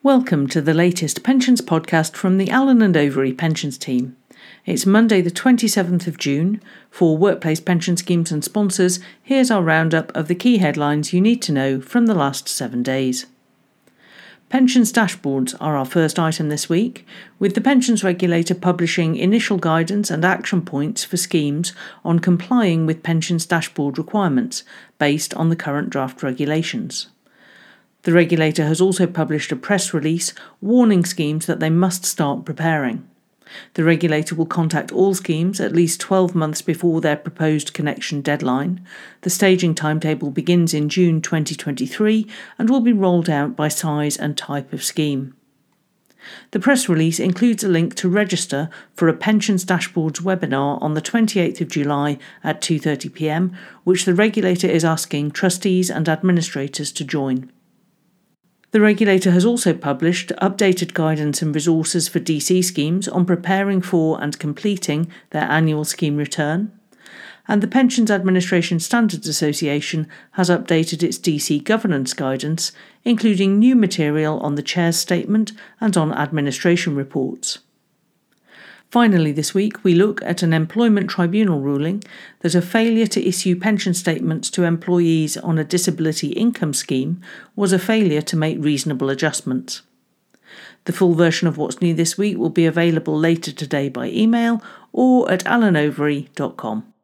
Welcome to the latest pensions podcast from the Allen & Overy pensions team. It's Monday the 27th of June. For workplace pension schemes and sponsors, here's our roundup of the key headlines you need to know from the last 7 days. Pensions dashboards are our first item this week, with the pensions regulator publishing initial guidance and action points for schemes on complying with pensions dashboard requirements based on the current draft regulations. The regulator has also published a press release warning schemes that they must start preparing. The regulator will contact all schemes at least 12 months before their proposed connection deadline. The staging timetable begins in June 2023 and will be rolled out by size and type of scheme. The press release includes a link to register for a Pensions Dashboards webinar on the 28th of July at 2:30 p.m, which the regulator is asking trustees and administrators to join. The regulator has also published updated guidance and resources for DC schemes on preparing for and completing their annual scheme return, and the Pensions Administration Standards Association has updated its DC governance guidance, including new material on the Chair's statement and on administration reports. Finally, this week we look at an employment tribunal ruling that a failure to issue pension statements to employees on a disability income scheme was a failure to make reasonable adjustments. The full version of what's new this week will be available later today by email or at allenovery.com.